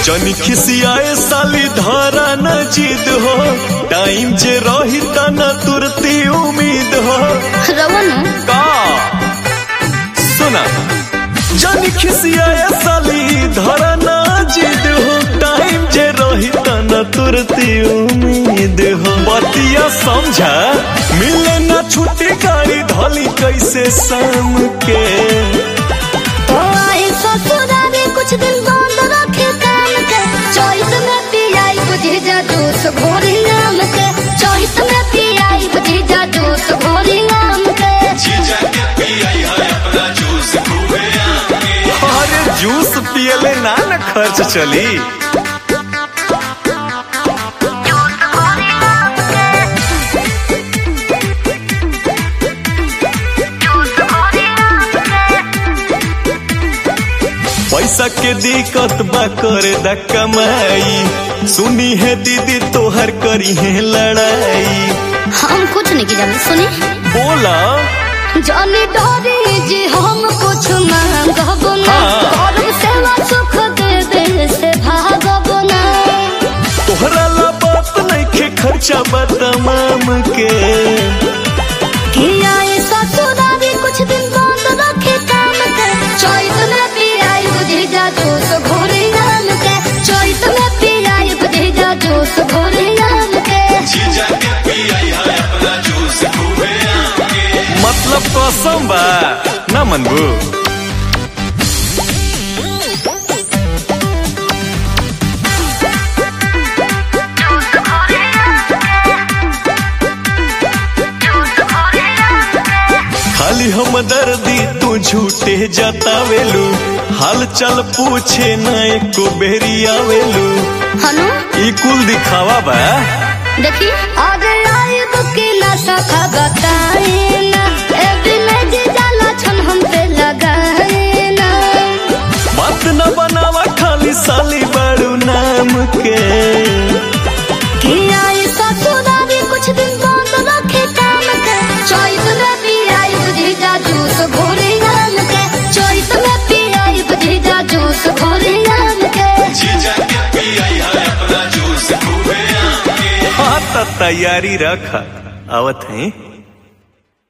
जनी खिसियाए साली धारा न जिद हो, टाइम जे रही त न तुरती उम्मीद हो। का सुना जनी खिसियाए साली धारा न जिद हो, टाइम जे रही त न तुरती उम्मीद हो। बतिया समझा मिले न छुट्टी गाड़ी धली कैसे शाम के। कुछ दिन बंद रखे काम के, चॉइस में पियाई बुझीजा जूस घोरी नाम के। चॉइस में पियाई बुझीजा जूस घोरी नाम के। जीजा के पियाई है अपना जूस खूबे आम के। अरे जूस पियले ना न खर्च चली। पैसा के दिक्कत बा करे दा कमाई, सुनी है दीदी तोहर करी है लड़ाई। हम कुछ नहीं की जाने सुनी बोला जानी डोरी जी हम कुछ मांगब ना। करब सेवा सुख दे दे से भागब ना। तोहरा ला बात नहीं के खर्चा बा तमाम के। किया ससुरारी कुछ दिन बंद रखे काम के, चॉइस में पियाई बुझीजा जूस घोरी नाम के। चॉइस में पियाई बुझीजा जूस घोरी नाम के। जीजा के पियाई है अपना जूस खूबे आम के। मतलब कसम बा ना मनबू। खाली हम दर्दी तू झूठे जतावेलू, हाल चाल पूछे न एको बेरी आवेलू। हनु ई कुल दिखावा बा। देखी आगे आई बुकी ना सखा बताए ना। एवरी में जी जाला छन हम पे लगाए ना। बात न बनावा खाली साली बड़ू नाम के। किया ससुरारी कुछ दिन बंद रखे काम के, चॉइस में पियाई बुझीजा जूस घोरी नाम के। चॉइस में पियाई बुझीजा जूस घोरी नाम के। जीजा के पियाई है अपना जूस खूबे आम के। हाँ त तैयारी रखा आवत है।